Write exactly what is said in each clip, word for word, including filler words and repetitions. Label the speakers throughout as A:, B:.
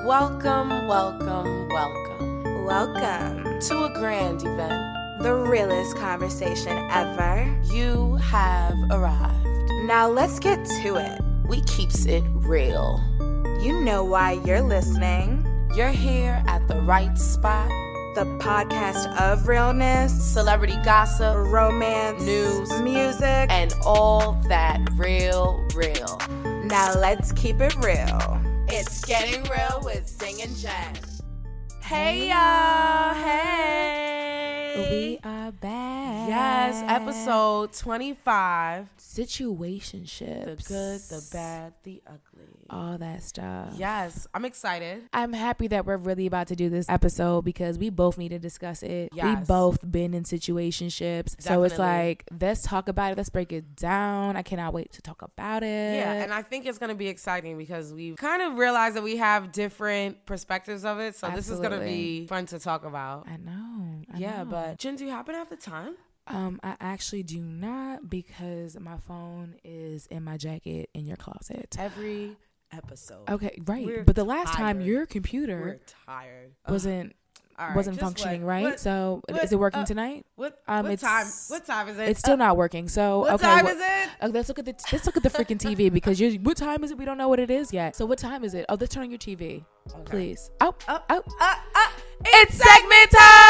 A: Welcome, welcome, welcome.
B: Welcome
A: to a grand event.
B: The realest conversation ever.
A: You have arrived.
B: Now let's get to it.
A: We keeps it real.
B: You know why you're listening.
A: You're here at the right spot.
B: The podcast of realness,
A: celebrity gossip,
B: romance,
A: news,
B: music,
A: and all that real, real.
B: Now let's keep it real.
A: It's Getting Real with Zing and Jen. Hey y'all, hey.
B: We are back.
A: Yes, episode twenty-five.
B: Situationships.
A: The good, the bad, the ugly.
B: All that stuff.
A: Yes, I'm excited.
B: I'm happy that we're really about to do this episode because we both need to discuss it.
A: Yes.
B: We both been in situationships.
A: Definitely.
B: So it's like, let's talk about it. Let's break it down. I cannot wait to talk about it.
A: Yeah, and I think it's going to be exciting because we've kind of realized that we have different perspectives of it. So
B: Absolutely.
A: This is going to be fun to talk about.
B: I know. I
A: yeah,
B: know.
A: but Jen, do you happen to have the time?
B: Um, I actually do not because my phone is in my jacket in your closet.
A: Every episode.
B: Okay, right.
A: We're
B: but the last
A: tired.
B: time your computer
A: We're tired.
B: wasn't
A: All right,
B: wasn't
A: just
B: functioning,
A: what-
B: right?
A: what-
B: so
A: what-
B: is it working
A: uh,
B: tonight?
A: What,
B: Um,
A: what
B: it's-
A: time? What time is it?
B: It's still
A: Uh,
B: not working. So
A: What
B: okay,
A: time
B: wh-
A: is it?
B: uh, let's look at the let's look at the freaking T V because you what time is it? We don't know what it is yet. So what time is it? Oh, let's turn on your T V,
A: Okay.
B: please. Oh, oh, oh.
A: Uh, uh,
B: It's segment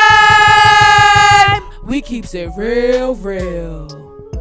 B: time. We keeps it real, real.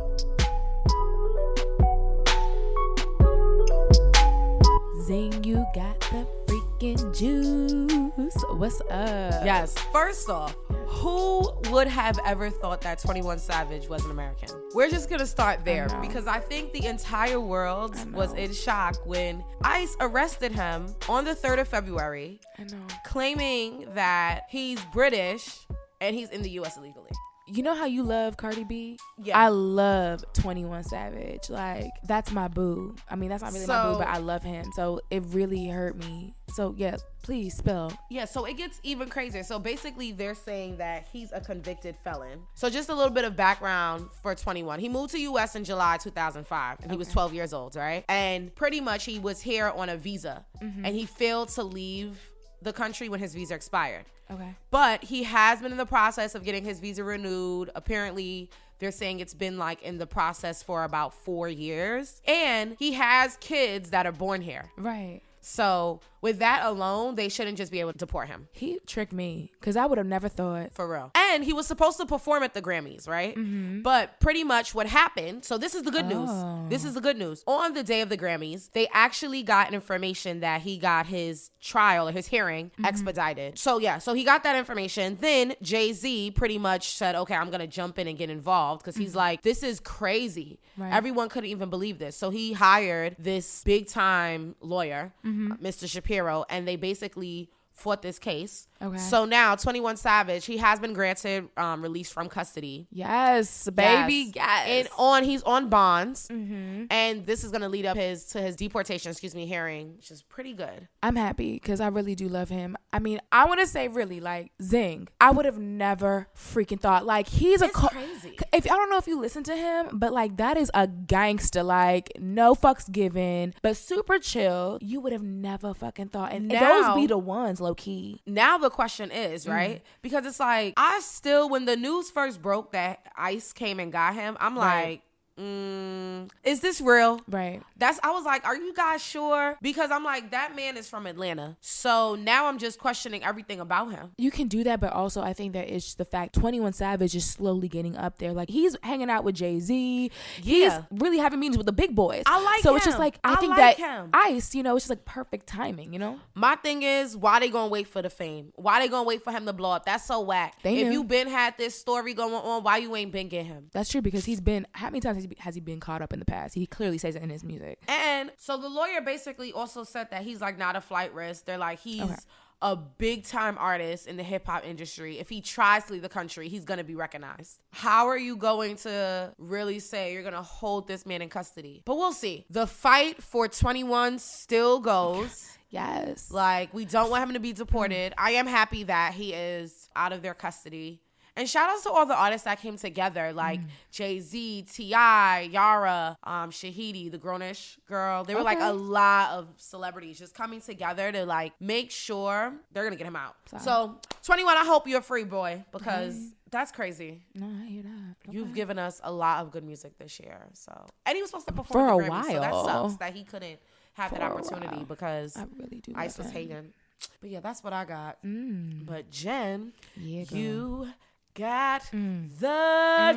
B: Zing, you got the freaking juice. What's up?
A: Yes. First off, who would have ever thought that twenty-one Savage was an American? We're just going to start there
B: I know.
A: because I think the entire world
B: I know.
A: was in shock when ICE arrested him on the third of February,
B: I know.
A: claiming that he's British and he's in the U S illegally.
B: You know how you love Cardi B?
A: Yeah.
B: I love twenty-one Savage. Like, that's my boo. I mean, that's not really my
A: So-
B: boo, but I love him. So it really hurt me. So yeah, please spell.
A: Yeah, so it gets even crazier. So basically, they're saying that he's a convicted felon. So just a little bit of background for twenty-one. He moved to U S in July two thousand five, and he was twelve years old, right? And pretty much he was here on a visa,
B: Mm-hmm.
A: and he failed to leave the country when his visa expired.
B: Okay.
A: But he has been in the process of getting his visa renewed. Apparently, they're saying it's been like in the process for about four years. And he has kids that are born here.
B: Right.
A: So with that alone, they shouldn't just be able to deport him.
B: He tricked me because I would have never thought.
A: For real. And he was supposed to perform at the Grammys, right?
B: Mm-hmm.
A: But pretty much what happened, so this is the good
B: Oh.
A: news. This is the good news. On the day of the Grammys, they actually got information that he got his trial or his hearing
B: Mm-hmm.
A: expedited. So yeah, so he got that information. Then Jay-Z pretty much said, okay, I'm going to jump in and get involved because he's like, this is crazy.
B: Right.
A: Everyone couldn't even believe this. So he hired this big time lawyer,
B: Mm-hmm.
A: Mister Shapiro, and they basically fought this case.
B: Okay.
A: So now twenty-one Savage, he has been granted um, release from custody.
B: Yes, baby. Yes.
A: And on he's on bonds.
B: Mm-hmm.
A: And this is going to lead up his to his deportation, excuse me, hearing, which is pretty good.
B: I'm happy because I really do love him. I mean, I want to say really like Zing. I would have never freaking thought like he's a
A: It's
B: co-
A: crazy.
B: If I don't know if you listen to him, but like that is a gangster, like no fucks given, but super chill. You would have never fucking thought. And
A: Now-
B: those be the ones, low key.
A: Now the question is, right?
B: Mm-hmm.
A: Because it's like, I still, when the news first broke that ICE came and got him, I'm
B: Right.
A: like, mm, is this real?
B: Right.
A: That's, I was like, are you guys sure? Because I'm like, that man is from Atlanta. So now I'm just questioning everything about him.
B: You can do that, but also I think that it's just the fact twenty-one Savage is slowly getting up there. Like he's hanging out with Jay-Z. He's
A: Yeah.
B: really having meetings with the big boys.
A: I like
B: So it's just
A: him.
B: like I,
A: I
B: think
A: like
B: that
A: him.
B: ICE, you know, it's just like perfect timing, you know?
A: My thing is, why they gonna wait for the fame? Why they gonna wait for him to blow up? That's so whack.
B: They
A: if
B: knew.
A: you been had this story going on, why you ain't been get him?
B: That's true because he's been how many times has he, has he been caught up in the past? He clearly says it in his music.
A: And so the lawyer basically also said that he's like not a flight risk. They're like, he's
B: Okay.
A: a big time artist in the hip hop industry. If he tries to leave the country, he's going to be recognized. How are you going to really say you're going to hold this man in custody? But we'll see. The fight for twenty-one still goes.
B: Yes.
A: Like, we don't want him to be deported. I am happy that he is out of their custody. And shout outs to all the artists that came together, like mm. Jay-Z, T I, Yara, um, Shahidi, the Grownish girl. They were okay. like a lot of celebrities just coming together to like make sure they're gonna get him out. Sorry. So twenty-one, I hope you're free, boy, because hey. that's crazy.
B: No, I hear that. Okay.
A: You've given us a lot of good music this year. So, and he was supposed to perform
B: for
A: at
B: a
A: the Grammys,
B: while.
A: So that sucks that he couldn't have
B: for
A: that opportunity because
B: I really do
A: Ice was hating. But yeah, that's what I got.
B: Mm.
A: But Jen,
B: yeah,
A: you got
B: mm.
A: the mm.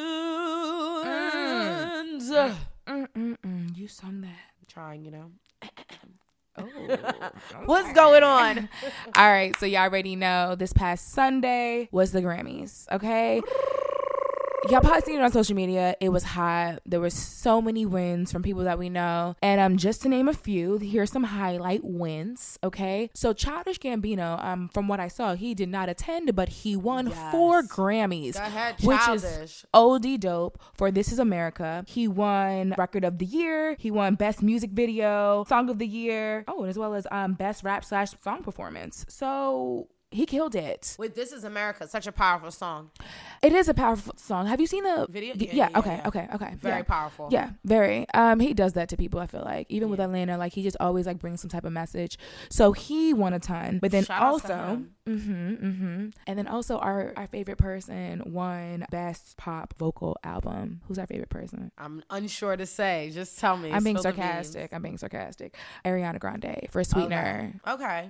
A: tunes.
B: Mm. Mm, mm, mm. You sung that.
A: I'm trying, you know.
B: Oh,
A: what's going on?
B: All right, so y'all already know this past Sunday was the Grammys, okay? Y'all probably seen it on social media. It was hot. There were so many wins from people that we know. And um, just to name a few, here's some highlight wins, okay? So Childish Gambino, um, from what I saw, he did not attend, but he won yes. four Grammys.
A: Go ahead,
B: which
A: Childish.
B: is O D dope for This Is America. He won Record of the Year. He won Best Music Video, Song of the Year. Oh, and as well as um, Best Rap slash Song Performance. So he killed it.
A: With This Is America, such a powerful song.
B: It is a powerful song. Have you seen the
A: video?
B: The,
A: yeah,
B: yeah,
A: yeah,
B: okay,
A: yeah.
B: okay, okay.
A: Very
B: yeah.
A: powerful.
B: Yeah, very. Um, he does that to people, I feel like. Even yeah. with Atlanta, like he just always like brings some type of message. So he won a ton. But then
A: Shout
B: also mm-hmm, mm-hmm. And then also our, our favorite person won Best Pop Vocal Album. Who's our favorite person?
A: I'm unsure to say. Just tell me.
B: I'm being
A: Spill
B: sarcastic. I'm being sarcastic. Ariana Grande for Sweetener.
A: Okay. okay.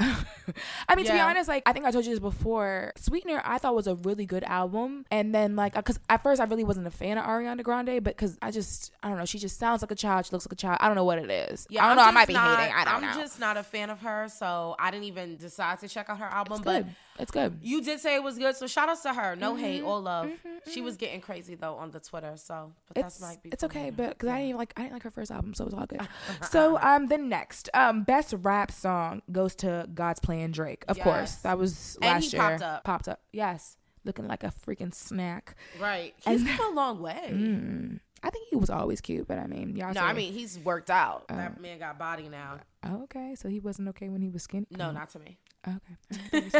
B: I mean,
A: yeah.
B: to be honest, like I think I told you this before. Sweetener, I thought was a really good album, and then like, because at first I really wasn't a fan of Ariana Grande, but because I just, I don't know, she just sounds like a child. She looks like a child. I don't know what it is.
A: Yeah,
B: I don't
A: I'm
B: know. I might be
A: not,
B: hating. I don't
A: I'm
B: know.
A: I'm just not a fan of her, so I didn't even decide to check out her album.
B: It's
A: but
B: good. It's good.
A: You did say it was good, so shout outs to her. No
B: mm-hmm.
A: hate, all love.
B: Mm-hmm.
A: She was getting crazy though on the Twitter, so but
B: it's
A: that's might be
B: it's okay,
A: me.
B: but because
A: yeah.
B: I didn't even like I didn't like her first album, so it was all good. So um, the next um best rap song goes to God's Plan Drake. Of
A: yes.
B: course, that was
A: and
B: last
A: he
B: year.
A: Popped up.
B: Popped up. Yes, looking like a freaking snack.
A: Right. He's
B: and,
A: come a long way.
B: Mm, I think he was always cute, but I mean, y'all.
A: No,
B: say,
A: I mean he's worked out.
B: Uh,
A: that man got body now.
B: Okay, so he wasn't okay when he was skinny.
A: No,
B: oh.
A: not to me.
B: Okay.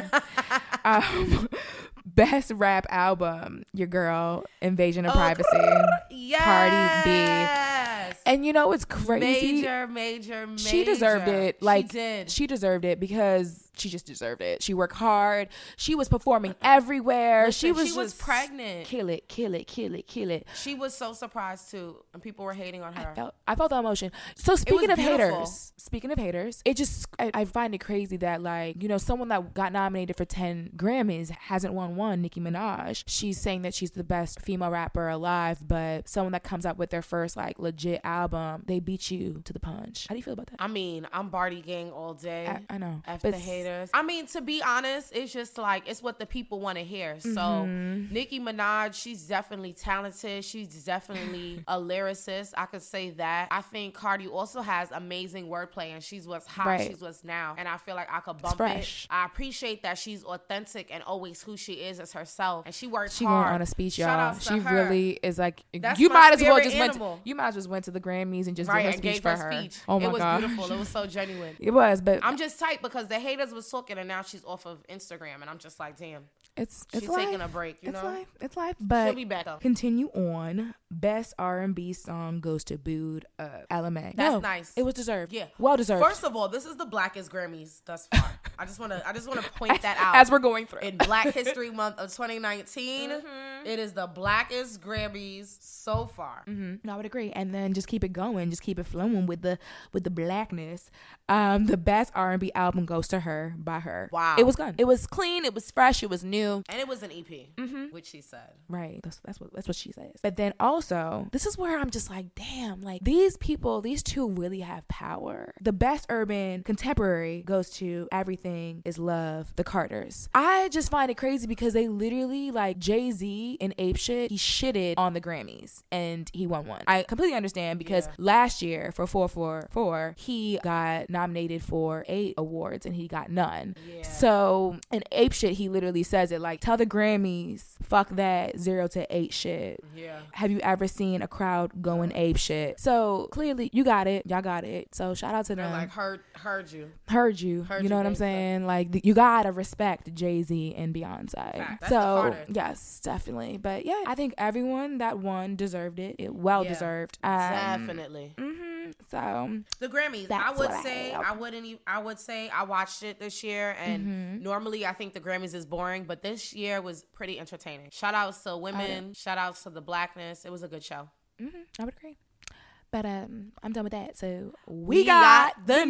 B: um, best rap album, your girl, Invasion of
A: oh,
B: Privacy.
A: Yes.
B: Cardi B. And you know what's crazy?
A: Major, major, major.
B: She deserved it. Like
A: she did.
B: She deserved it because she just deserved it. She worked hard. She was performing everywhere.
A: Listen,
B: she was
A: she was pregnant.
B: Kill it, kill it, kill it, kill it.
A: She was so surprised too, and people were hating on her.
B: I felt, I felt the emotion. So speaking of
A: beautiful.
B: haters, speaking of haters, it just I, I find it crazy that like you know someone that got nominated for ten Grammys hasn't won one. Nicki Minaj. She's saying that she's the best female rapper alive, but someone that comes up with their first like legit album, they beat you to the punch. How do you feel about that?
A: I mean, I'm Barty Gang all day.
B: I, I know.
A: F the haters. I mean, to be honest, it's just like it's what the people want to hear. So
B: mm-hmm.
A: Nicki Minaj, she's definitely talented. She's definitely a lyricist. I could say that. I think Cardi also has amazing wordplay, and she's what's hot.
B: Right.
A: She's what's now, and I feel like I could bump it. I appreciate that she's authentic and always who she is as herself, and she works
B: she
A: hard.
B: She went on a speech, y'all.
A: Shout out
B: She
A: to her.
B: really is like.
A: That's
B: you might as well just
A: animal.
B: went. To, you might as well just went to the Grammys and just
A: right,
B: did her
A: and
B: speech
A: gave
B: for
A: her.
B: her.
A: Speech.
B: Oh my
A: it was
B: gosh.
A: beautiful. It was so genuine.
B: It was, but
A: I'm just tight because the haters was talking, and now she's off of Instagram, and I'm just like, damn.
B: It's
A: she's
B: it's
A: taking
B: life.
A: a break, you
B: it's
A: know.
B: Life. It's life, but
A: she'll be back though.
B: Continue on. Best R and B song goes to Booed Up. L M A.
A: That's
B: no,
A: nice.
B: It was deserved.
A: Yeah,
B: well deserved.
A: First of all, this is the blackest Grammys thus far. I just want to I just want to point
B: as,
A: that out
B: as we're going through
A: in Black History Month of twenty nineteen. Mm-hmm. It is the blackest Grammys so far.
B: Mm-hmm. No, I would agree. And then just keep it going, just keep it flowing with the with the blackness. Um, the best R and B album goes to her by her.
A: Wow,
B: it was good. It was clean. It was fresh. It was new,
A: and it was an E P,
B: mm-hmm.
A: which she said.
B: Right. That's that's what that's what she says. But then also, this is where I'm just like, damn, like these people, these two really have power. The best urban contemporary goes to Everything Is Love, the Carters. I just find it crazy because they literally like Jay-Z and Ape Shit, he shitted on the Grammys and he won one. I completely understand because yeah. last year for four four four, he got nominated for eight awards and he got none.
A: Yeah.
B: So in Ape Shit, he literally says it like, tell the Grammys, fuck that zero to eight shit.
A: Yeah.
B: Have you ever seen a crowd going ape shit. So clearly you got it. Y'all got it. So shout out to them.
A: They're like heard heard you.
B: Heard you.
A: Heard
B: you know
A: you,
B: what I'm
A: babe.
B: saying? Like th- you gotta respect Jay-Z and Beyonce.
A: Fact. That's
B: So
A: the Carter.
B: yes, definitely. But yeah, I think everyone that won deserved it. It well
A: Yeah,
B: deserved. Um,
A: Definitely.
B: Mm-hmm. So
A: The Grammys, I
B: That's
A: would
B: what I
A: say,
B: have.
A: I wouldn't. e- I would say I watched it this year, and
B: Mm-hmm.
A: normally I think the Grammys is boring, but this year was pretty entertaining. Shout outs to women, shout outs to the blackness. It was a good show.
B: mm-hmm, I would agree. But um, I'm done with that. So we,
A: We
B: got,
A: got
B: the
A: the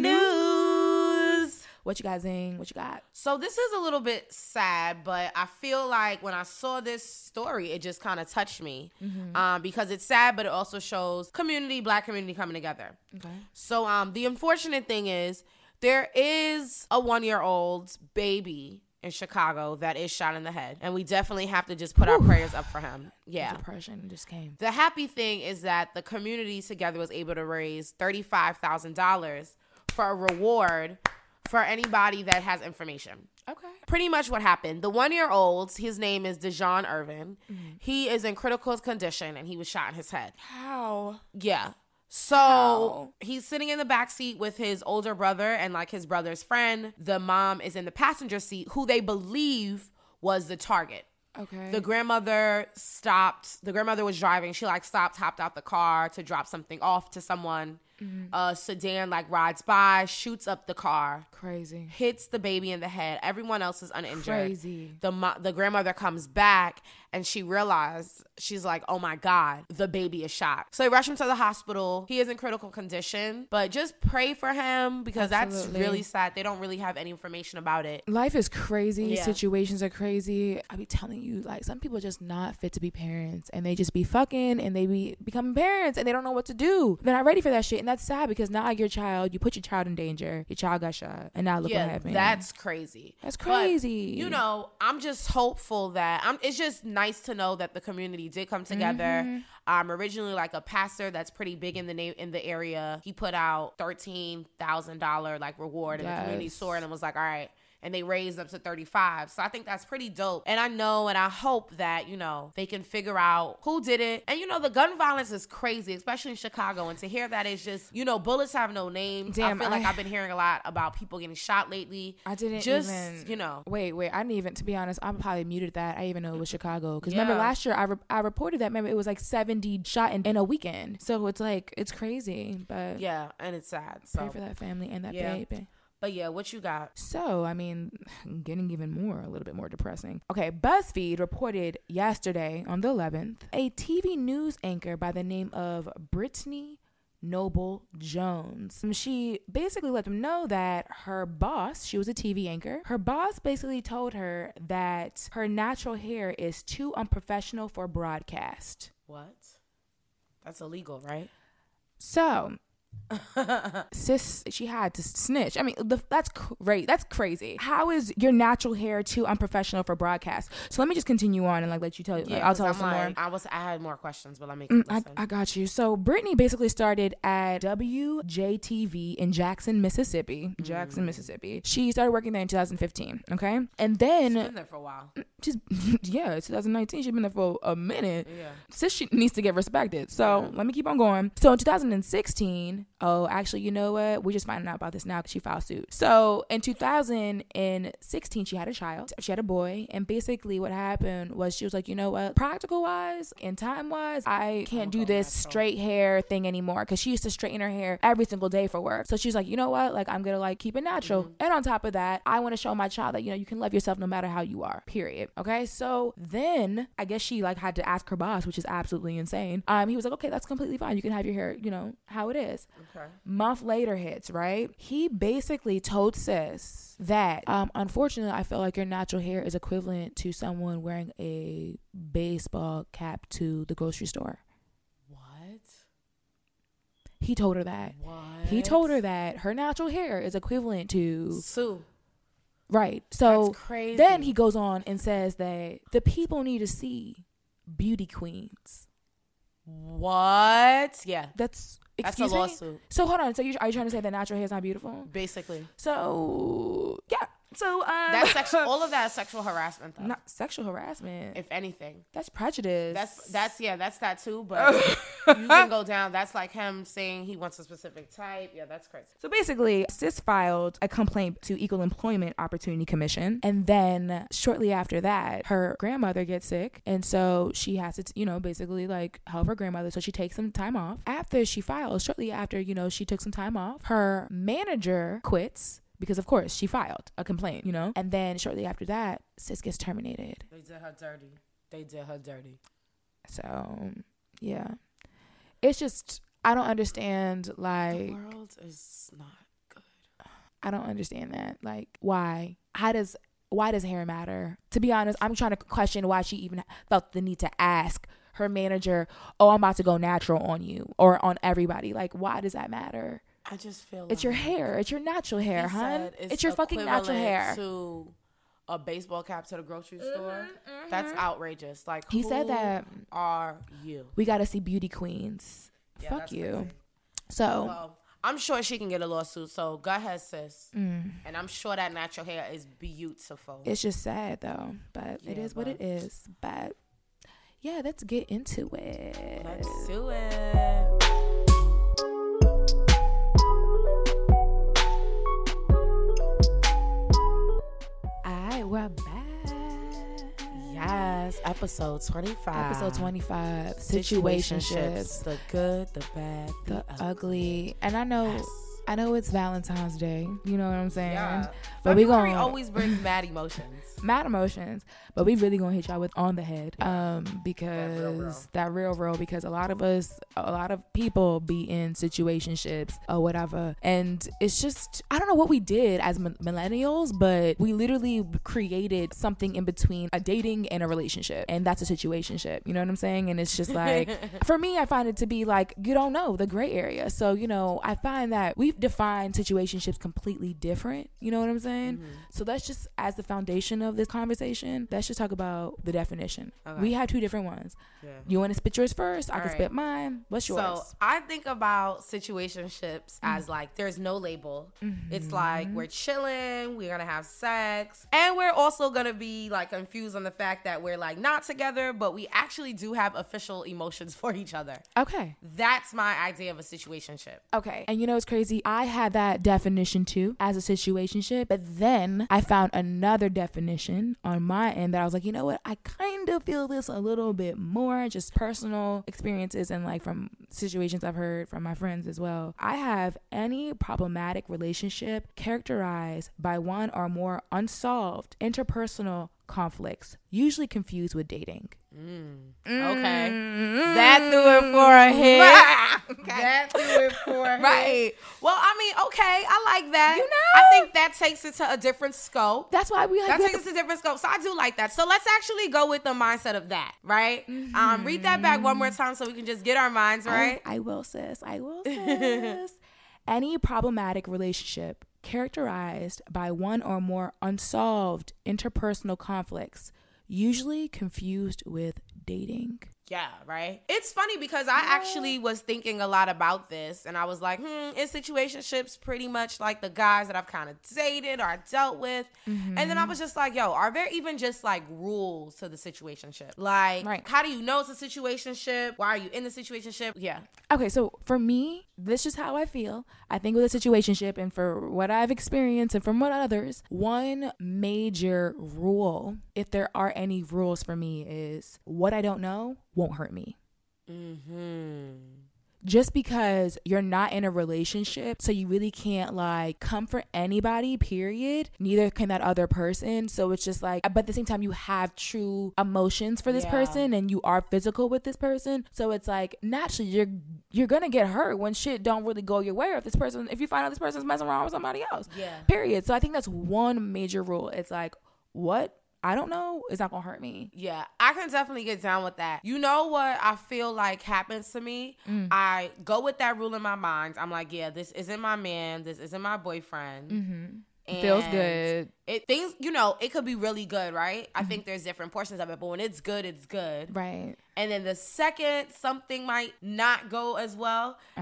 B: news. What you got, Zing? What you got?
A: So this is a little bit sad, but I feel like when I saw this story, it just kind of touched me
B: Mm-hmm.
A: um, because it's sad, but it also shows community, black community coming together.
B: Okay.
A: So um, the unfortunate thing is there is a one-year-old baby in Chicago that is shot in the head, and we definitely have to just put our prayers up for him. Yeah.
B: Depression just came.
A: The happy thing is that the community together was able to raise thirty-five thousand dollars for a reward for anybody that has information.
B: Okay.
A: Pretty much what happened. The one-year-old, his name is Dejon Irvin.
B: Mm-hmm.
A: He is in critical condition, and he was shot in his head.
B: How?
A: Yeah. So
B: How?
A: he's sitting in the back seat with his older brother and like his brother's friend. The mom is in the passenger seat, who they believe was the target.
B: Okay.
A: The grandmother stopped. The grandmother was driving. She like stopped, hopped out the car to drop something off to someone.
B: Mm-hmm.
A: A sedan like rides by, shoots up the car,
B: Crazy.
A: hits the baby in the head. Everyone else is uninjured.
B: Crazy.
A: The mo- the grandmother comes back and she realized, she's like, oh my God, the baby is shot. So they rush him to the hospital. He is in critical condition, but just pray for him because
B: Absolutely.
A: that's really sad. They don't really have any information about it.
B: Life is crazy.
A: Yeah.
B: Situations are crazy. I be telling you, like, some people are just not fit to be parents, and they just be fucking and they be becoming parents and they don't know what to do. They're not ready for that shit. And that's sad because now your child, you put your child in danger. Your child got shot, and now look
A: Yeah,
B: what happened.
A: that's crazy.
B: That's
A: But,
B: crazy.
A: you know, I'm just hopeful that I'm. It's just nice to know that the community did come together.
B: Mm-hmm.
A: Um, originally, like a pastor that's pretty big in the na- in the area, he put out thirteen thousand dollar like reward, and
B: Yes.
A: the community saw it and was like, all right. And they raised up to thirty-five. So I think that's pretty dope. And I know and I hope that, you know, they can figure out who did it. And, you know, the gun violence is crazy, especially in Chicago. And to hear that is just, you know, bullets have no name.
B: Damn,
A: I feel like
B: I-
A: I've been hearing a lot about people getting shot lately.
B: I didn't
A: just,
B: even,
A: you know.
B: Wait, wait. I didn't even, to be honest, I probably muted that. I even know it was Chicago. Because
A: Yeah.
B: remember last year, I, re- I reported that, remember, it was like seventy shot in, in a weekend. So it's like, it's crazy. But
A: Yeah, and it's sad.
B: pray
A: So,
B: for that family and that
A: Yeah.
B: baby.
A: but yeah, what you got?
B: So, I mean, getting even more, a little bit more depressing. Okay, BuzzFeed reported yesterday on the eleventh, a T V news anchor by the name of Brittany Noble Jones. She basically let them know that her boss, she was a T V anchor, her boss basically told her that her natural hair is too unprofessional for broadcast.
A: What? That's illegal, right?
B: So, sis, she had to snitch. I mean, the, that's great. That's crazy. How is your natural hair too unprofessional for broadcast? So let me just continue on and like let you tell.
A: Yeah,
B: like, I'll
A: 'cause
B: tell
A: I'm
B: us some
A: like,
B: more.
A: I was, I had more questions, but let me
B: Mm, I,
A: listen.
B: I got you. So Brittany basically started at W J T V in Jackson, Mississippi. Jackson,
A: Mm.
B: Mississippi. She started working there in two thousand fifteen. Okay, and
A: She's
B: then
A: been there for a while.
B: she's yeah, it's twenty nineteen. She's been there for a minute.
A: Yeah.
B: Sis, she needs to get respected. So
A: Yeah.
B: let me keep on going. So in two thousand sixteen, oh, actually, you know what? We're just finding out about this now because she filed suit. So in two thousand sixteen, she had a child. She had a boy. And basically what happened was she was like, you know what? Practical wise and time wise, I can't
A: I'm
B: do
A: going
B: this
A: natural.
B: straight hair thing anymore because she used to straighten her hair every single day for work. So she's like, you know what? Like, I'm going to like keep it natural.
A: Mm-hmm.
B: And on top of that, I want to show my child that, you know, you can love yourself no matter how you are, period. Okay. So then I guess she like had to ask her boss, which is absolutely insane. Um, he was like, okay, that's completely fine. You can have your hair, you know, how it is.
A: Okay.
B: Month later hits, right? He basically told sis that, um, unfortunately, I feel like your natural hair is equivalent to someone wearing a baseball cap to the grocery store.
A: What?
B: He told her that.
A: What?
B: He told her that her natural hair is equivalent to
A: Sue.
B: right. So
A: That's crazy.
B: then he goes on and says that the people need to see beauty queens.
A: What? Yeah.
B: That's
A: That's a
B: excuse me.
A: lawsuit.
B: So hold on. So you are you trying to say that natural hair is not beautiful?
A: Basically.
B: So yeah, So um,
A: that's sexual. All of that is sexual harassment, though.
B: Not sexual harassment.
A: If anything,
B: that's prejudice.
A: That's that's yeah, that's that too. But you can go down. That's like him saying he wants a specific type. Yeah, that's crazy.
B: So basically, Sis filed a complaint to Equal Employment Opportunity Commission, and then shortly after that, her grandmother gets sick, and so she has to, you know, basically like help her grandmother. So she takes some time off. After she files, shortly after, you know, she took some time off, her manager quits. Because, of course, she filed a complaint, you know? And then shortly after that, Sis gets terminated.
A: They did her dirty. They did her dirty.
B: So, yeah. It's just, I don't understand, like...
A: The world is not good.
B: I don't understand that. Like, why? How does... Why does hair matter? To be honest, I'm trying to question why she even felt the need to ask her manager, oh, I'm about to go natural on you or on everybody. Like, why does that matter?
A: I just feel
B: it's
A: like
B: your hair. It's your natural hair, hun. It's, it's your fucking natural hair.
A: To a baseball cap to the grocery mm-hmm, store. Mm-hmm. That's outrageous. Like
B: he
A: who
B: said that.
A: Are you?
B: We got to see beauty queens. Yeah, Fuck you. Crazy. So
A: well, I'm sure she can get a lawsuit. So go ahead, sis. Mm. And I'm sure that natural hair is beautiful.
B: It's just sad though, but yeah, it is but... what it is. But yeah, let's get into it.
A: Let's do it.
B: We're back.
A: Yes, episode twenty-five.
B: Episode twenty-five. Situationships.
A: Situationships. The good, the bad, the, the ugly.
B: ugly. And I know, yes. I know it's Valentine's Day. You know what I'm saying?
A: Yeah.
B: But
A: we
B: gonna
A: always brings mad emotions.
B: Mad emotions. But we really gonna hit y'all with on the head. Um, because that real, real. that real, real. Because a lot of us, a lot of people be in situationships or whatever, and it's just I don't know what we did as m- millennials, but we literally created something in between a dating and a relationship, and that's a situationship. You know what I'm saying? And it's just like for me, I find it to be like you don't know the gray area. So you know, I find that we've defined situationships completely different. You know what I'm saying? Mm-hmm. So let's just as the foundation of this conversation, let's just talk about the definition. Okay. We have two different ones. Yeah. You want to spit yours first? I All can right. spit mine. What's yours?
A: So I think about situationships mm-hmm. as like there's no label. Mm-hmm. It's like we're chilling, we're gonna have sex, and we're also gonna be like confused on the fact that we're like not together, but we actually do have official emotions for each other.
B: Okay.
A: That's my idea of a situationship.
B: Okay. And you know what's crazy? I had that definition too as a situationship, but then I found another definition on my end that I was like, you know what? I kind of feel this a little bit more, just personal experiences and like from situations I've heard from my friends as well. I have any problematic relationship characterized by one or more unsolved interpersonal conflicts, usually confused with dating.
A: Mm. Okay. Mm. That threw it for a hit. Okay. That threw it for a hit. Right. Well, I mean, okay, I like that.
B: You know?
A: I think that takes it to a different scope.
B: That's why we
A: That takes it to a different scope. So I do like that. So let's actually go with the mindset of that, right? Mm-hmm. Um, read that back one more time so we can just get our minds right.
B: I, I will, sis. I will, sis. Any problematic relationship characterized by one or more unsolved interpersonal conflicts, usually confused with dating.
A: Yeah, right? It's funny because I actually was thinking a lot about this, and I was like, hmm, is situationships pretty much like the guys that I've kind of dated or dealt with? Mm-hmm. And then I was just like, yo, are there even just like rules to the situationship? Like, right. How do you know it's a situationship? Why are you in the situationship? Yeah.
B: Okay, so for me, this is how I feel. I think with a situationship, and for what I've experienced and from what others, one major rule, if there are any rules for me, is what I don't know won't hurt me. Mm-hmm. Just because you're not in a relationship, so you really can't like comfort anybody, period. Neither can that other person. So it's just like, but at the same time, you have true emotions for this yeah. person and you are physical with this person. So it's like, naturally, you're you're gonna get hurt when shit don't really go your way. Or if this person, if you find out this person's messing around with somebody else.
A: Yeah.
B: Period. So I think that's one major rule. It's like, what? I don't know. It's not going to hurt me.
A: Yeah, I can definitely get down with that. You know what I feel like happens to me? Mm. I go with that rule in my mind. I'm like, yeah, this isn't my man. This isn't my boyfriend.
B: Mm-hmm. And feels good.
A: It things, you know, it could be really good, right? Mm-hmm. I think there's different portions of it, but when it's good, it's good.
B: Right.
A: And then the second something might not go as well, uh-huh.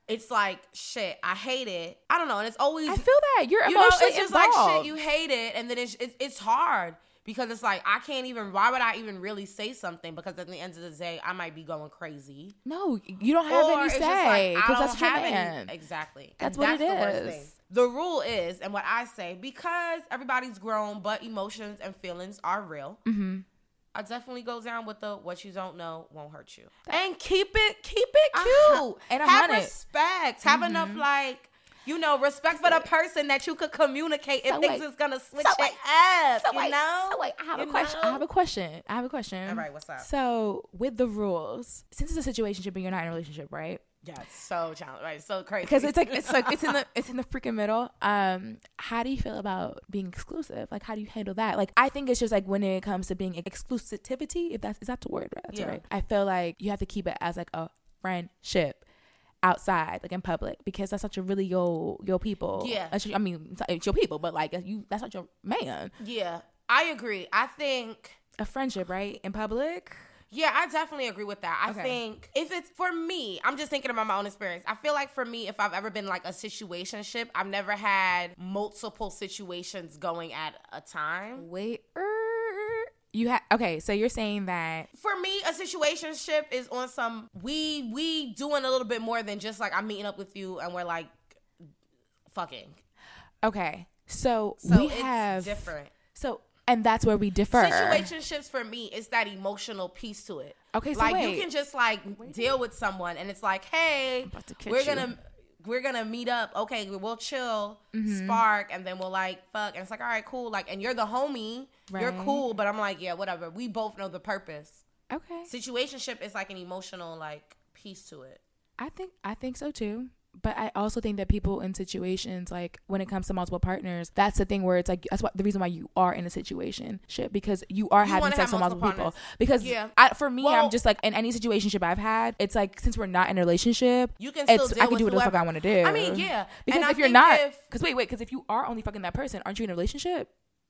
A: it's like, shit, I hate it. I don't know. And it's always,
B: I feel that you're
A: you know,
B: emotionally
A: it's just
B: involved.
A: like, shit, you hate it. And then it's, it's, it's hard because it's like, I can't even, why would I even really say something? Because at the end of the day, I might be going crazy.
B: No, you don't have
A: Or
B: any
A: it's just
B: say
A: like, I
B: because
A: don't
B: that's your
A: have
B: man.
A: any, exactly.
B: That's
A: And
B: what
A: that's
B: it
A: the worst
B: is.
A: thing. The rule is, and what I say, because everybody's grown, but emotions and feelings are real.
B: Mm-hmm.
A: I definitely go down with the what you don't know won't hurt you. And keep it, keep it cute.
B: Uh-huh. And a
A: have
B: hundred.
A: respect. Have
B: Mm-hmm.
A: enough, like, you know, respect for the person that you could communicate
B: So
A: if
B: wait.
A: things is gonna switch
B: So
A: your
B: wait.
A: ass.
B: So
A: you
B: wait,
A: know?
B: so wait, I have
A: You
B: a question.
A: know?
B: I have a question. I have a question.
A: All right, what's up?
B: So with the rules, since it's a situationship and you're not in a relationship, right?
A: Yeah, it's so challenging, right? So crazy.
B: Because it's like it's like it's in the it's in the freaking middle. Um, how do you feel about being exclusive? Like, how do you handle that? Like, I think it's just like when it comes to being exclusivity, if that's is that the word? Right? That's
A: Yeah.
B: right. I feel like you have to keep it as like a friendship outside, like in public, because that's not your really your your people.
A: Yeah.
B: That's your- I mean, it's, not- it's your people, but like you, that's not your man.
A: Yeah, I agree. I think.
B: A friendship, right, in public.
A: Yeah, I definitely agree with that. I
B: Okay.
A: think if it's for me, I'm just thinking about my own experience. I feel like for me, if I've ever been like a situationship, I've never had multiple situations going at a time.
B: Wait, er, you have okay. So you're saying that
A: For me, a situationship is on some we we doing a little bit more than just like I'm meeting up with you and we're like fucking.
B: okay. So,
A: So
B: we
A: it's
B: have
A: different.
B: So and that's where we differ.
A: Situationships for me is that emotional piece to it.
B: Okay, so
A: like
B: wait.
A: you can just like deal with someone and it's like, hey,
B: about to catch
A: we're
B: you.
A: gonna we're gonna meet up. Okay, we'll chill,
B: Mm-hmm.
A: spark, and then we'll like fuck. And it's like, all right, cool. Like, and you're the homie, you're
B: Right.
A: cool. But I'm like, yeah, whatever. We both know the purpose.
B: Okay.
A: Situationship is like an emotional like piece to it.
B: I think I think so too. But I also think that people in situations, like when it comes to multiple partners, that's the thing where it's like, that's what the reason why you are in a situation shit, because you are
A: You
B: having
A: wanna
B: sex
A: have
B: with multiple
A: multiple
B: people. Because
A: Yeah.
B: I, for me,
A: Well-
B: I'm just like, in any situationship I've had, it's like, since we're not in a relationship,
A: You can still
B: it's,
A: deal
B: I can
A: with
B: do whatever the fuck
A: whoever.
B: I want to do.
A: I mean, yeah.
B: Because
A: And I
B: if you're
A: think
B: not,
A: if-
B: because wait, wait, because if you are only fucking that person, aren't you in a relationship?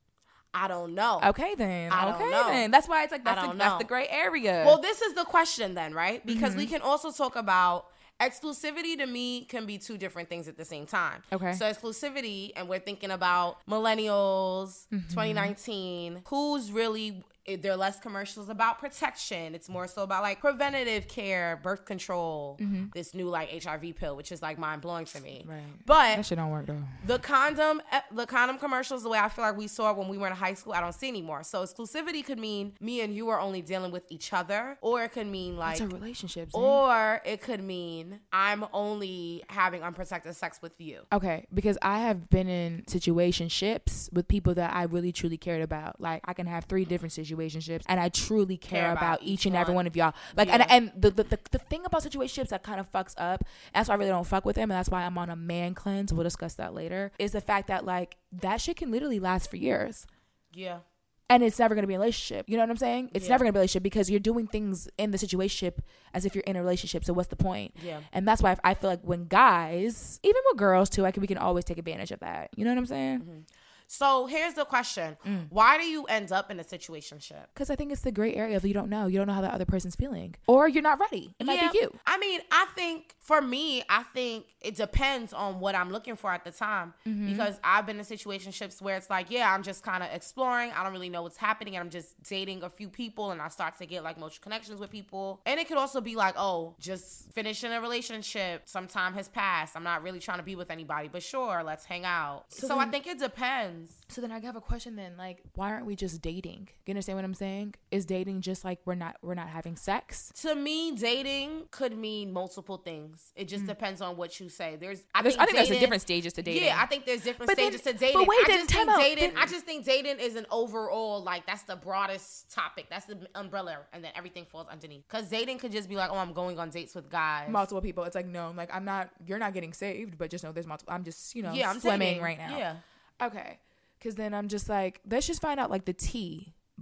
A: I don't know.
B: Okay, then.
A: I don't
B: okay,
A: know.
B: then. That's why it's like,
A: I
B: that's, the,
A: don't
B: that's
A: know.
B: the gray area.
A: Well, this is the question then, right? Because
B: Mm-hmm.
A: we can also talk about exclusivity. To me, can be two different things at the same time.
B: Okay.
A: So exclusivity, and we're thinking about millennials,
B: Mm-hmm.
A: twenty nineteen, who's really, there are less commercials about protection. It's more so about like preventative care, birth control, this new like H I V pill, which is like mind blowing to me.
B: Mm-hmm. Right.
A: But
B: that shit don't work though.
A: the condom, the condom commercials, the way I feel like we saw it when we were in high school, I don't see anymore. So exclusivity could mean me and you are only dealing with each other, or it could mean like,
B: It's a relationship. Zane.
A: or it could mean I'm only having unprotected sex with you.
B: Okay, because I have been in situationships with people that I really truly cared about. Like I can have three different situationships, and I truly care,
A: Care
B: about,
A: about
B: each
A: each
B: and every
A: one.
B: one of y'all. Like,
A: Yeah.
B: and and the, the the the thing about situationships that kind of fucks up. That's why I really don't fuck with them, and that's why I'm on a man cleanse. We'll discuss that later. Is the fact that like that shit can literally last for years.
A: Yeah.
B: And it's never going to be a relationship. You know what I'm saying? It's
A: Yeah.
B: never going to be a relationship because you're doing things in the situationship as if you're in a relationship. So what's the point?
A: Yeah.
B: And that's why I feel like when guys, even with girls too, I can, we can always take advantage of that. You know what I'm saying?
A: Mm-hmm. So here's the question.
B: Mm.
A: Why do you end up in a situationship?
B: Because I think it's the gray area of you don't know. You don't know how the other person's feeling. Or you're not ready. It might
A: Yeah.
B: be you.
A: I mean, I think for me, I think it depends on what I'm looking for at the time.
B: Mm-hmm.
A: Because I've been in situationships where it's like, yeah, I'm just kind of exploring. I don't really know what's happening. And I'm just dating a few people and I start to get like emotional connections with people. And it could also be like, oh, just finishing a relationship. Some time has passed. I'm not really trying to be with anybody, but sure, let's hang out.
B: So
A: So, I
B: then-
A: think it depends.
B: So then I have a question then, like, why aren't we just dating? You understand what I'm saying? Is dating just like we're not we're not having sex?
A: To me, dating could mean multiple things. It just depends on what you say. There's, I
B: There's-
A: think,
B: I think there's
A: dating-
B: different stages to dating.
A: Yeah, I think there's different
B: But then-
A: stages to dating.
B: but wait,
A: I
B: then
A: just
B: time
A: think
B: out.
A: dating.
B: Then-
A: I just think dating is an overall like that's the broadest topic. That's the umbrella, and then everything falls underneath. Because dating could just be like, oh, I'm going on dates with guys.
B: Multiple people. It's like, no, like I'm not, you're not getting saved, but just know there's multiple. I'm just, you know,
A: yeah, I'm
B: swimming
A: dating.
B: right now.
A: Yeah,
B: Okay. Because then I'm just like, let's just find out like the tea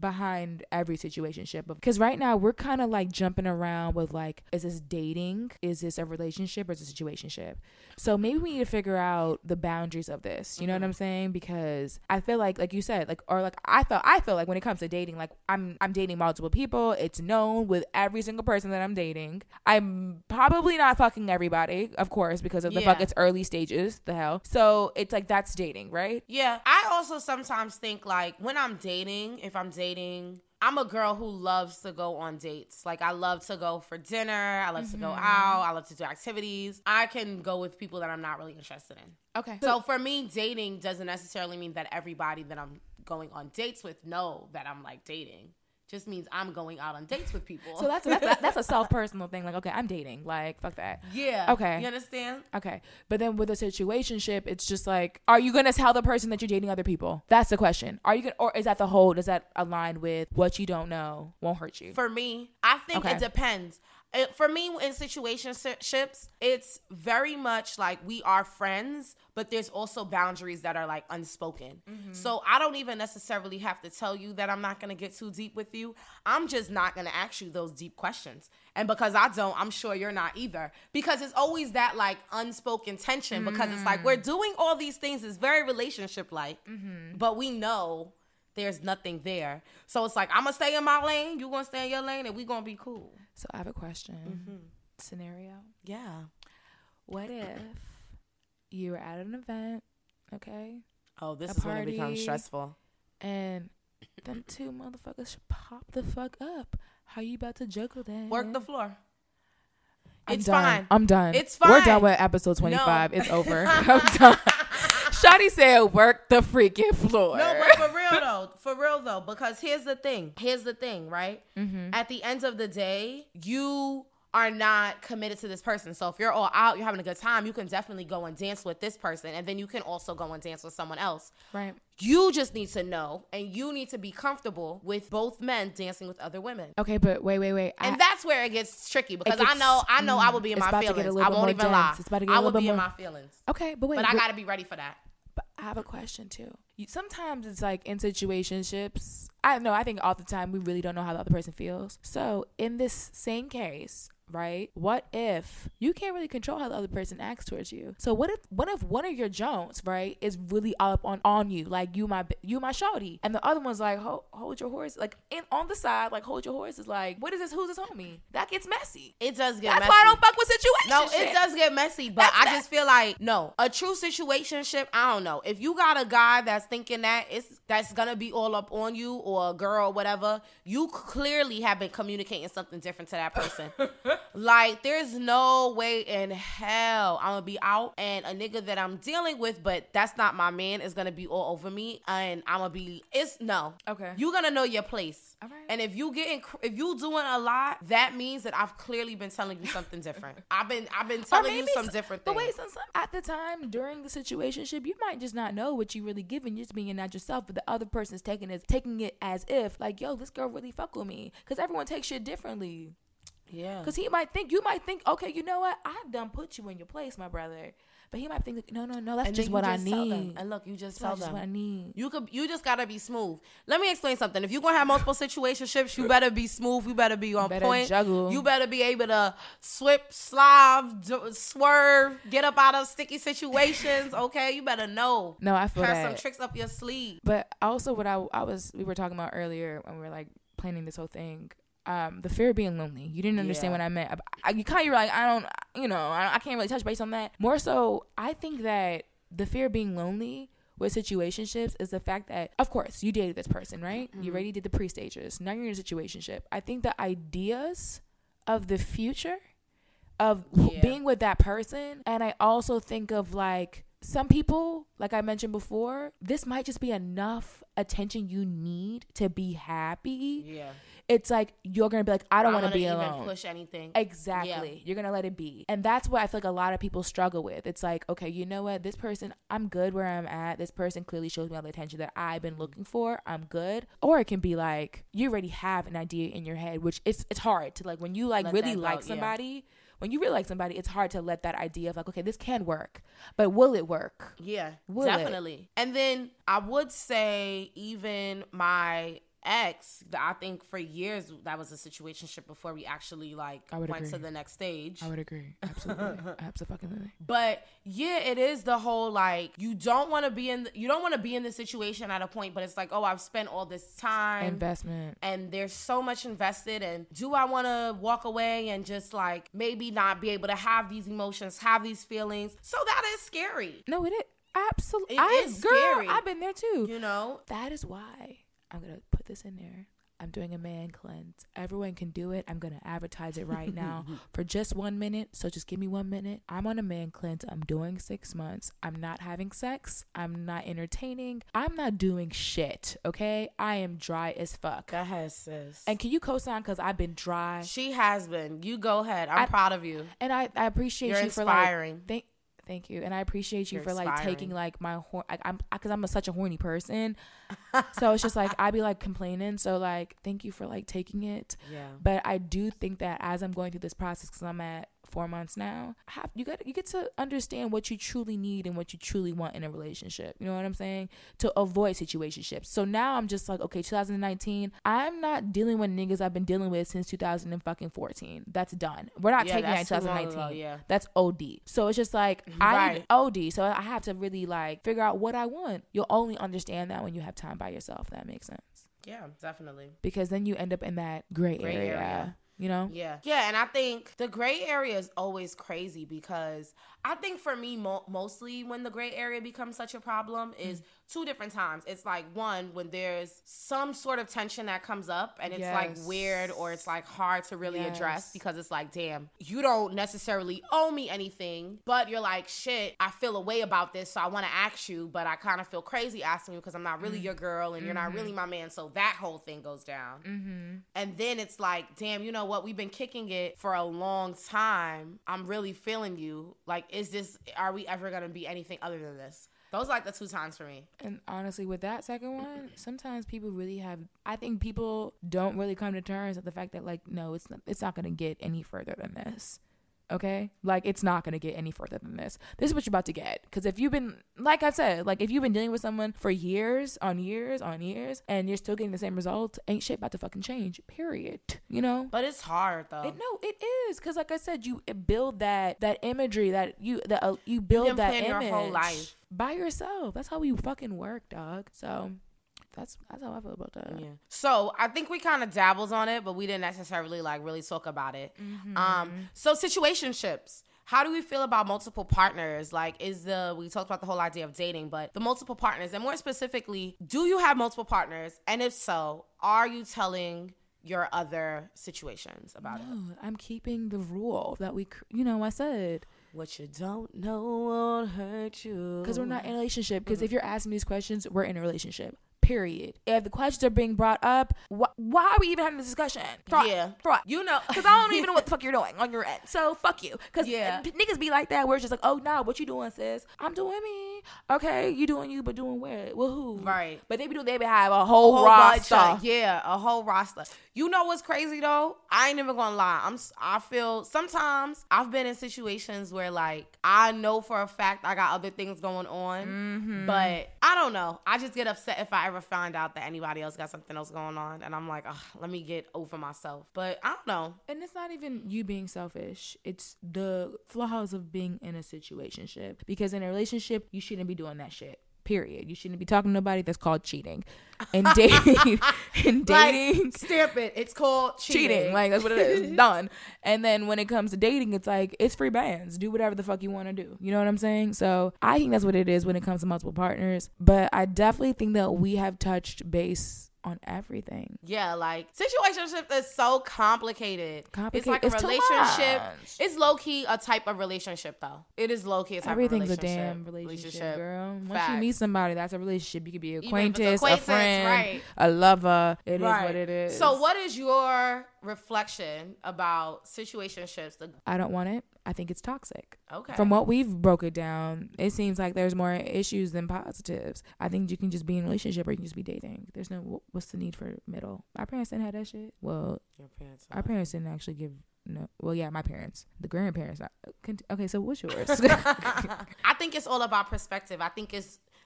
B: behind every situationship. Because right now we're kind of like jumping around with like, is this dating? Is this a relationship or is it a situationship? So maybe we need to figure out the boundaries of this. You know mm-hmm. what I'm saying? Because I feel like, like you said, like, or like I felt, I feel like when it comes to dating, like I'm, I'm dating multiple people. It's known with every single person that I'm dating. I'm probably not fucking everybody, of course, because of the yeah. fuck it's early stages, the hell. So it's like, that's dating, right?
A: Yeah. I also sometimes think like when I'm dating, if I'm dating, I'm a girl who loves to go on dates. Like, I love to go for dinner. I love mm-hmm. to go out. I love to do activities. I can go with people that I'm not really interested in.
B: Okay.
A: So for me, dating doesn't necessarily mean that everybody that I'm going on dates with know that I'm like dating. Just means I'm going out on dates with people.
B: So that's that's a, that's a self-personal thing. Like, okay, I'm dating. Like, fuck that.
A: Yeah.
B: Okay.
A: You understand?
B: Okay. But then with a situationship, it's just like, are you going to tell the person that you're dating other people? That's the question. Are you going or is that the whole, does that align with what you don't know won't hurt you?
A: For me, I think
B: okay.
A: it depends. It, for me, in situationships, it's very much like we are friends, but there's also boundaries that are like unspoken. Mm-hmm. So I don't even necessarily have to tell you that I'm not going to get too deep with you. I'm just not going to ask you those deep questions. And because I don't, I'm sure you're not either. Because it's always that like unspoken tension mm-hmm. because it's like we're doing all these things. It's very relationship-like, mm-hmm. but we know there's nothing there. So it's like, I'm going to stay in my lane, you going to stay in your lane, and we going to be cool.
B: So I have a question. Mm-hmm. Scenario.
A: Yeah.
B: What if you were at an event, okay?
A: Oh, this is when it becomes stressful.
B: And them two motherfuckers should pop the fuck up. How you about to juggle that?
A: Work the floor.
B: I'm
A: it's
B: done.
A: fine.
B: I'm done.
A: It's fine.
B: We're done with episode twenty-five. No. It's over. I'm done. Shawty said work the freaking floor.
A: No, but for real though. For real though. Because here's the thing. Here's the thing, right? Mm-hmm. At the end of the day, you are not committed to this person. So if you're all out, you're having a good time, you can definitely go and dance with this person. And then you can also go and dance with someone else.
B: Right.
A: You just need to know and you need to be comfortable with both men dancing with other women.
B: Okay, but wait, wait, wait.
A: And
B: I,
A: that's where it gets tricky because gets, I know I know mm, I will be in my feelings. I won't even dense. lie.
B: It's about to get
A: I
B: will
A: be
B: more.
A: in my feelings.
B: Okay, but wait.
A: But
B: wait.
A: I got to be ready for that.
B: But I have a question too. You, sometimes it's like in situationships, I know, I think all the time we really don't know how the other person feels. So in this same case, right? What if you can't really control how the other person acts towards you? So what if what if one of your Jones, right, is really up on on you, like you my you my shawty, and the other one's like hold, hold your horse, like in on the side, like hold your horse is like, what is this? Who's this homie? That gets messy.
A: It does get.
B: That's
A: messy.
B: why I don't fuck with situations.
A: No, it does get messy, but
B: That's
A: I
B: that.
A: just feel like no, a true situationship. I don't know if you got a guy that's thinking that it's that's gonna be all up on you or a girl or whatever. You clearly have been communicating something different to that person. Like there's There's no way in hell I'm gonna be out and a nigga that I'm dealing with, but that's not my man, is gonna be all over me and I'm gonna be. It's no.
B: Okay.
A: You gonna know your place.
B: All right.
A: And if you getting, if you doing a lot, that means that I've clearly been telling you something different. I've been, I've been telling you some different things.
B: But wait, some, some, at the time during the situationship, you might just not know what you really giving. You're just being not yourself, but the other person's taking it, taking it as if like, yo, this girl really fuck with me, because everyone takes shit differently.
A: Yeah.
B: Because he might think, you might think, okay, you know what? I done put you in your place, my brother. But he might think, like, no, no, no, that's
A: and
B: just what
A: just
B: I need.
A: And look, you just
B: that's
A: tell
B: just
A: them.
B: what I need.
A: You could, you just gotta be smooth. Let me explain something. If you're gonna have multiple situationships, you better be smooth. You better be on
B: better
A: point.
B: Juggle.
A: You better be able to swip, slide, d- swerve, get up out of sticky situations. Okay, you better know.
B: No, I feel
A: have
B: that.
A: some tricks up your sleeve.
B: But also, what I, I was, we were talking about earlier when we were like planning this whole thing. Um, the fear of being lonely. You didn't understand yeah. what I meant. I, I, you kind of like, I don't, you know, I, I can't really touch base on that. More so, I think that the fear of being lonely with situationships is the fact that, of course, you dated this person, right? Mm-hmm. You already did the pre-stages. Now you're in a situationship. I think the ideas of the future of yeah. being with that person, and I also think of like, some people, like I mentioned before, this might just be enough attention you need to be happy.
A: Yeah.
B: It's like you're gonna be like, I don't want to be
A: even
B: alone.
A: Push anything.
B: Exactly. Yeah. You're gonna let it be, and that's what I feel like a lot of people struggle with. It's like, okay, you know what? This person, I'm good where I'm at. This person clearly shows me all the attention that I've been looking for. I'm good. Or it can be like you already have an idea in your head, which it's it's hard to like when you like let really like go, somebody. Yeah. When you really like somebody, it's hard to let that idea of like, okay, this can work, but will it work?
A: Yeah,
B: will
A: definitely. It? And then I would say even my ex, I think for years that was a situationship before we actually like went
B: agree.
A: to the next stage.
B: I would agree. Absolutely. Absolutely.
A: But yeah, it is the whole like you don't want to be in the, you don't want to be in this situation at a point, but it's like, oh, I've spent all this time
B: investment
A: and there's so much invested, and do I want to walk away and just like maybe not be able to have these emotions, have these feelings? So that is scary.
B: No, it is. Absolutely.
A: It
B: I,
A: is
B: girl,
A: scary.
B: I've been there too.
A: You know?
B: That is why I'm going to put this in there. I'm doing a man cleanse. Everyone can do it. I'm going to advertise it right now for just one minute. So just give me one minute. I'm on a man cleanse. I'm doing six months. I'm not having sex. I'm not entertaining. I'm not doing shit. Okay? I am dry as fuck.
A: Go ahead, sis.
B: And can you co-sign? Because I've been dry.
A: She has been. You go ahead. I'm
B: I,
A: proud of you.
B: And I, I appreciate
A: You're
B: you
A: inspiring.
B: for like... Thank, Thank you. And I appreciate you
A: You're
B: for like
A: inspiring.
B: taking like my horn. Like, I'm because I'm a, such a horny person. So it's just like I be like complaining. So like, thank you for like taking it.
A: Yeah.
B: But I do think that as I'm going through this process, because I'm at four months now, have, you got you get to understand what you truly need and what you truly want in a relationship. You know what I'm saying? To avoid situationships. So now I'm just like, okay, twenty nineteen. I'm not dealing with niggas I've been dealing with since two thousand fourteen. That's done. We're not
A: Yeah,
B: taking that in
A: that's too
B: twenty
A: long
B: nineteen.
A: ago, yeah.
B: That's O D. So it's just like I
A: Right.
B: need O D. So I have to really like figure out what I want. You'll only understand that when you have time by yourself. That makes sense.
A: Yeah, definitely.
B: Because then you end up in that gray,
A: Gray
B: area,
A: area.
B: You know?
A: Yeah. Yeah, and I think the gray area is always crazy because I think for me, mo- mostly when the gray area becomes such a problem is mm. two different times. It's like, one, when there's some sort of tension that comes up and it's yes. like weird or it's like hard to really yes. address because it's like, damn, you don't necessarily owe me anything, but you're like, shit, I feel a way about this, so I want to ask you, but I kind of feel crazy asking you because I'm not really mm. your girl and mm-hmm. you're not really my man, so that whole thing goes down. Mm-hmm. And then it's like, damn, you know what? We've been kicking it for a long time. I'm really feeling you. Like, is this, are we ever going to be anything other than this? Those are like the two times for me.
B: And honestly, with that second one, sometimes people really have, I think people don't really come to terms with the fact that like, no, it's not, it's not going to get any further than this. Okay? Like, it's not going to get any further than this. This is what you're about to get. Because if you've been, like I said, like if you've been dealing with someone for years on years on years and you're still getting the same results, ain't shit about to fucking change. Period. You know?
A: But it's hard though.
B: It, no, it is. Because like I said, you build that that imagery that you, that uh, you build you that image your whole life by yourself. That's how we fucking work, dog. So... That's that's how I feel about that.
A: Yeah. So I think we kind of dabbles on it, but we didn't necessarily like really talk about it. Mm-hmm. Um. So situationships. How do we feel about multiple partners? Like, is the we talked about the whole idea of dating, but the multiple partners, and more specifically, do you have multiple partners? And if so, are you telling your other situations about
B: no,
A: it?
B: No, I'm keeping the rule that we. You know, I said.
A: What you don't know won't hurt you.
B: Because we're not in a relationship. Because mm-hmm. if you're asking these questions, we're in a relationship. Period. If the questions are being brought up, wh- why are we even having this discussion? Fraud. Yeah. Fraud. You know, because I don't even know what the fuck you're doing on your end. So fuck you. Because yeah. niggas be like that where it's just like, oh, nah, what you doing, sis? I'm doing me. Okay, you doing you, but doing where? Well, who?
A: Right.
B: But they be doing, they be have a whole, a whole roster.
A: Of, yeah, a whole roster. You know what's crazy though? I ain't even gonna lie. I'm. I feel sometimes I've been in situations where like I know for a fact I got other things going on, mm-hmm. but I don't know. I just get upset if I ever find out that anybody else got something else going on, and I'm like, let me get over myself. But I don't know.
B: And it's not even you being selfish. It's the flaws of being in a situationship. Because in a relationship, you shouldn't be doing that shit. Period. You shouldn't be talking to nobody. That's called cheating. And dating, and dating,
A: like, stamp it. It's called cheating.
B: cheating. Like that's what it is. Done. And then when it comes to dating, it's like it's free bands. Do whatever the fuck you want to do. You know what I'm saying? So I think that's what it is when it comes to multiple partners. But I definitely think that we have touched base on everything.
A: Yeah, like situationship is so complicated.
B: Complicated.
A: It's like a
B: it's
A: relationship. It's low key a type of relationship though. It is low key a type
B: Everything's
A: of relationship.
B: Everything's a damn relationship,
A: relationship.
B: girl. Once
A: Facts.
B: you meet somebody, that's a relationship. You could be an acquaintance,
A: acquaintance,
B: a friend,
A: right.
B: a lover. It
A: right.
B: is what it is.
A: So what is your reflection about situationships? The-
B: I don't want it. I think it's toxic.
A: Okay.
B: From what we've broke it down, it seems like there's more issues than positives. I think you can just be in a relationship or you can just be dating. There's no, what's the need for middle? Our parents didn't have that shit. Well,
A: your parents.
B: Our parents didn't actually give. No, well, yeah, my parents, the grandparents. Okay, so what's yours?
A: I think it's all about perspective. I think it's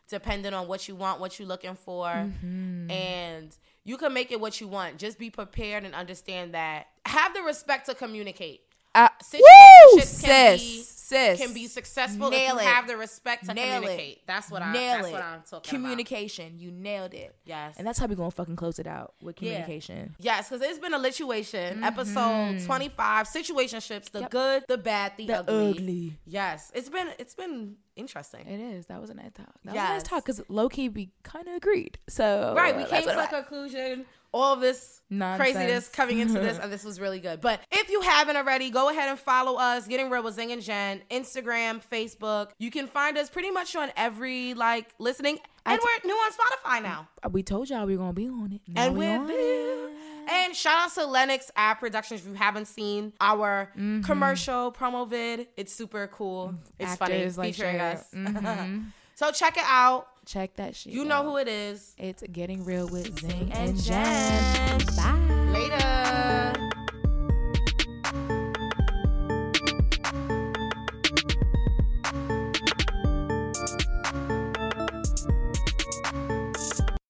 A: depending on what you want, what you're looking for. Mm-hmm. And you can make it what you want. Just be prepared and understand that. Have the respect to communicate.
B: Uh,
A: Situationships
B: woo,
A: can
B: sis,
A: be,
B: sis.
A: can be successful
B: Nail
A: if you
B: it.
A: have the respect to
B: Nail
A: communicate.
B: It.
A: That's what I.
B: Nail
A: that's
B: it.
A: what I'm talking
B: Communication. About. You nailed it.
A: Yes.
B: And that's how we gonna fucking close it out with communication.
A: Yeah. Yes, because it's been a lituation.
B: Mm-hmm.
A: Episode twenty-five. Situationships. The yep. good, the bad, the,
B: the
A: ugly.
B: ugly.
A: Yes. It's been. It's been interesting.
B: It is. That was a nice talk. That
A: yes.
B: was a nice talk because low key we kind of agreed. So
A: right. We
B: uh,
A: came to a conclusion. All of this
B: Nonsense.
A: craziness coming into this, and this was really good. But if you haven't already, go ahead and follow us, Getting Real with Zing and Jen, Instagram, Facebook. You can find us pretty much on every, like, listening. And t- we're new on Spotify now.
B: We told y'all we were going to be on it. Now
A: and
B: we
A: we're
B: on
A: there. And shout out to Lennox App Productions. If you haven't seen our mm-hmm. commercial promo vid, it's super cool. It's
B: Actors,
A: funny,
B: like
A: featuring
B: sure.
A: us.
B: Mm-hmm.
A: So check it out.
B: Check that shit.
A: You know
B: out.
A: who it is.
B: It's Getting Real with Zing and,
A: and
B: Jen.
A: Jen.
B: Bye.
A: Later.